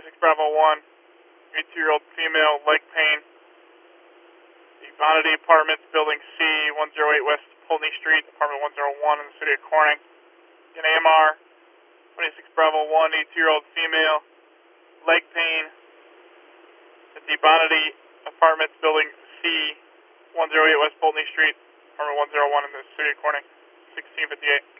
26 Bravo 1, 82-year-old female, leg pain. The Bonity Apartments, Building C, 108 West Pulteney Street, Apartment 101 in the city of Corning. An AMR, 26 Bravo 1, 82-year-old female, leg pain. At the Bonity Apartments, Building C, 108 West Pulteney Street, Apartment 101 in the city of Corning, 1658.